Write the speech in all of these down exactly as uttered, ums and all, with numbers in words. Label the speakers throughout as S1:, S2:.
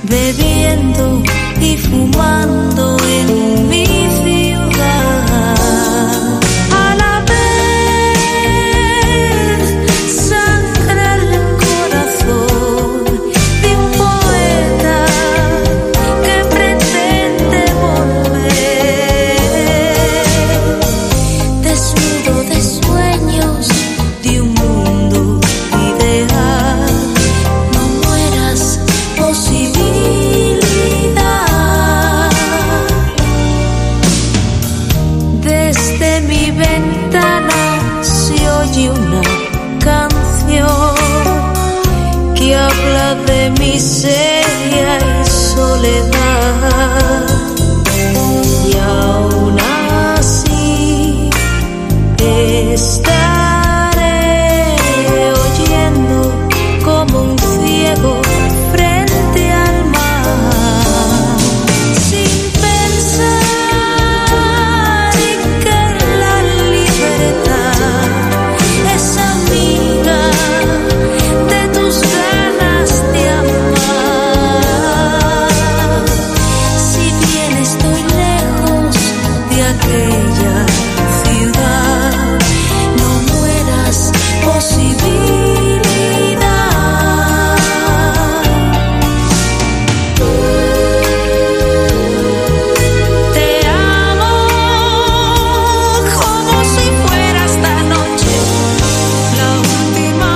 S1: bebiendo y fumando en mi ciudad. A la vez sangra el corazón de un poeta que pretende volver, desnudo de sueños de un mundo ideal. No mueras, posibilidad. Desde mi ventana se oye una canción que habla de miseria y soledad, y aún así estaré oyendo como un ciego frente al mar, sin pensar en que la libertad es amiga de tus ganas de amar. Si bien estoy lejos de aquella ciudad, no mueras, posibilidad. Te amo como si fuera esta noche la última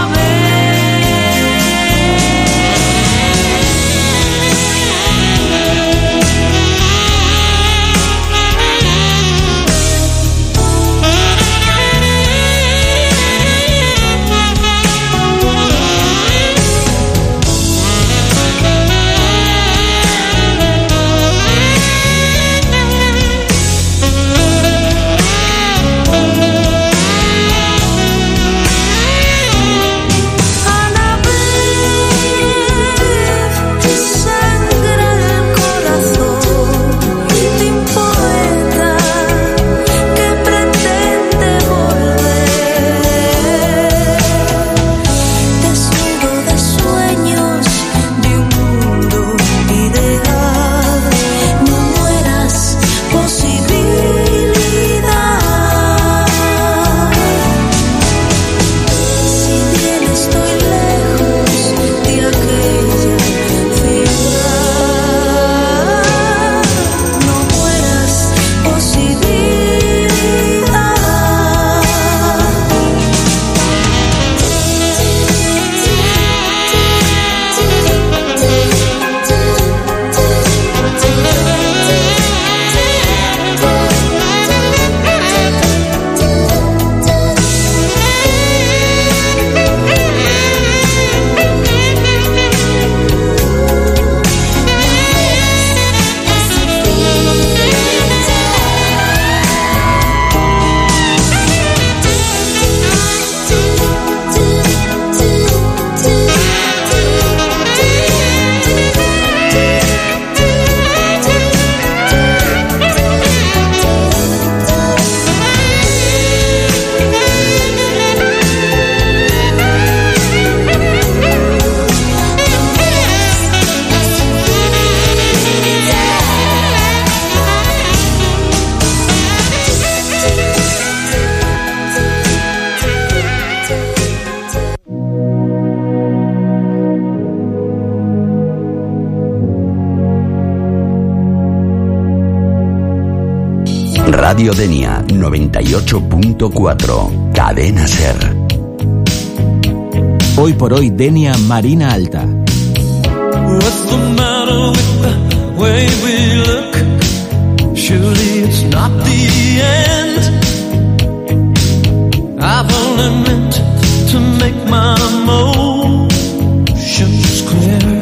S1: A la vez sangra el corazón de un poeta que pretende volver, desnudo de sueños de un mundo ideal. No mueras, posibilidad. Si bien estoy lejos de aquella ciudad, no mueras, posibilidad.
S2: Radio Denia noventa y ocho punto cuatro, Cadena Ser.
S3: Hoy por hoy Denia Marina Alta.
S4: What's the matter with the way we look? Surely it's not the end. I've only meant to make my emotions clear.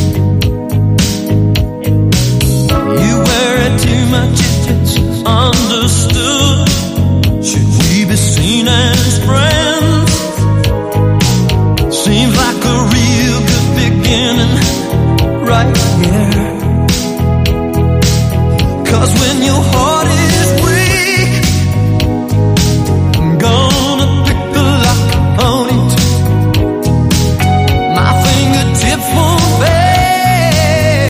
S4: You worry too much if it's understood. Should we be seen as friends? Seems like a real good beginning right here. 'Cause when